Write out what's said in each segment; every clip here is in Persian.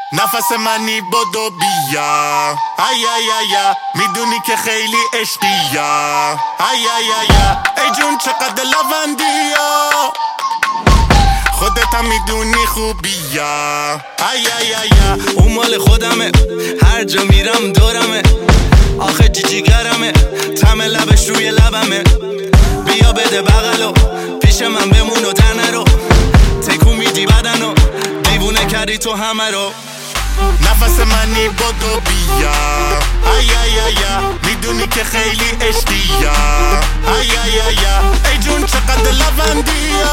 نفس منی بدو بیا ای ای ای میدونی که خیلی عشقیا ای ای ای ای جون چقدر لوندیا خودت هم میدونی خوبیا ای ای ای اون مال خودمه هر جا میرم دورمه آخه جیگرمه طعم لبش روی لبمه بیا بده بغلو پیش من بمون و در نرو تکون میدی بدنو دیوونه کردی تو همه رو نفس منی بدو بیا ای ای ای میدونی که خیلی عشقیا ای ای ای ای جون چقدر لوندیا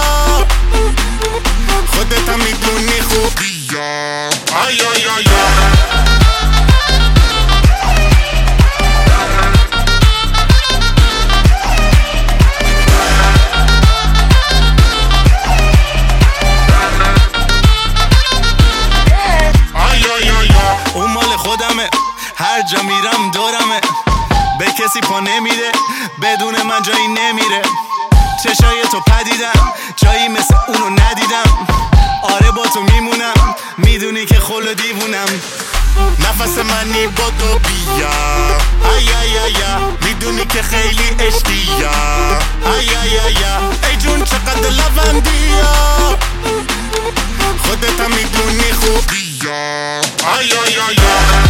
خودت هم میدونی خوبیا ای ای ای هر جا میرم دورمه به کسی پا نمیده بدون من جایی نمیره چشای تو پدیدم جایی مثل اونو ندیدم آره با تو میمونم میدونی که خل و دیوونم نفس منی بدو بیا ای ای ای میدونی که خیلی عشقیا ای ای ای ای جون چقدر لوندیا خودت هم میدونی خوبیا ای ای ای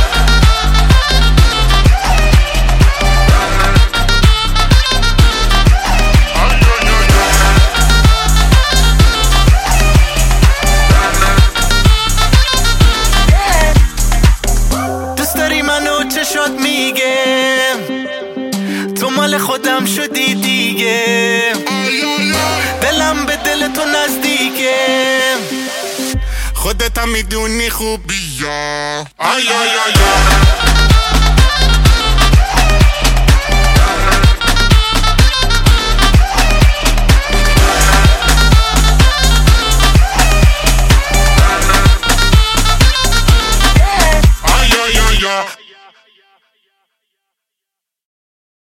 چشات میگه تو مال خودم شدی دیگه دلم به دل تو نزدیکه خودت هم میدونی خوبیا ای ای ای